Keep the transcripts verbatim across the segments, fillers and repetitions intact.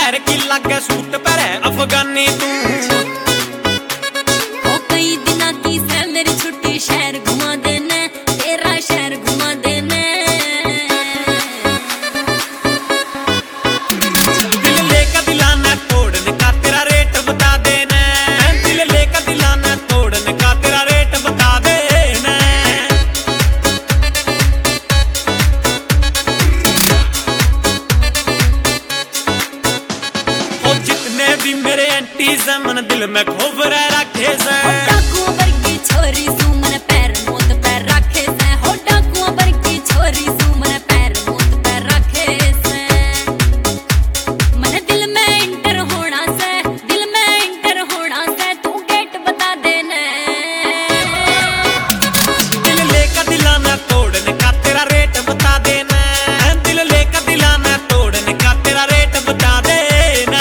शहर की लागे सूट पर है अफगानी तू। ओ कई दिना की से मेरी छुट्टी शहर घुमा देने तेरा शहर घुमा देने। दिल लेकर दिलाना तोड़ने का तेरा रेट बता देना। दिल लेकर दिलाना तोड़ने का तेरा रेट बता देना। ओ जितने भी मेरे एंटी से मन दिल में खौफ रह रखे से। डाकुओं वर्गी छोरी सू मन पैर मोत पैर रखे से। हो डाकुओं वर्गी छोरी सू मन पैर मोत पैर रखे से। मन दिल में इंटर होना से दिल में इंटर होना से तू गेट बता देना। दिल लेकर दिलाना तोड़ने का तेरा रेट बता देना। दिल लेकर दिलाना तोड़ने का तेरा रेट बता देना।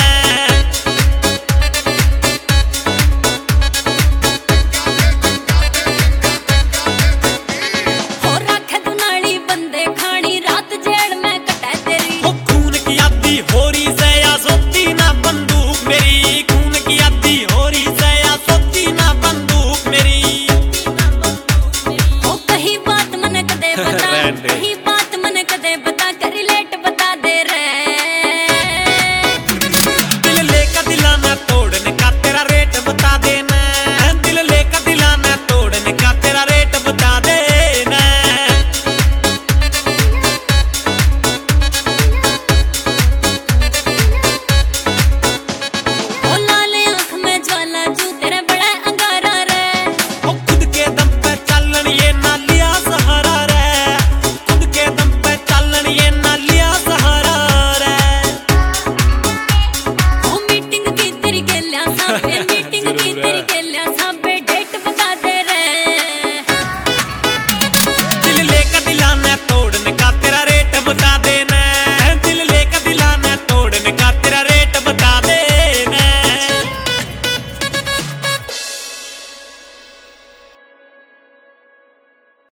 हो रख दुनाली बंदे खानी रात जेड़ में कटे तेरी। ओ खून की आदि हो रही से या सोती ना बंदूक मेरी। खून की आदि हो रही से या सोती ना बंदूक मेरी। ओ कही बात मन कदे बता कही बात मन कदे बता कर लेट बता दे रे। दिल लेकर दिलाना तोड़ने का तेरा रेट बता देना। दिल लेकर दिलाना तोड़ने का तेरा रेट बता देना। ओ लाल आँख में ज्वाला जू तेरा बड़ा अंगारा रे। ओ खुद के दम पे चलन ये ना लिया सहारा रे। खुद के दम पे चलन ये ना लिया सहारा रे। ओ मीटिंग की तेरी गेलियां सा फिर मीटिंग की तेरी गेलियां सा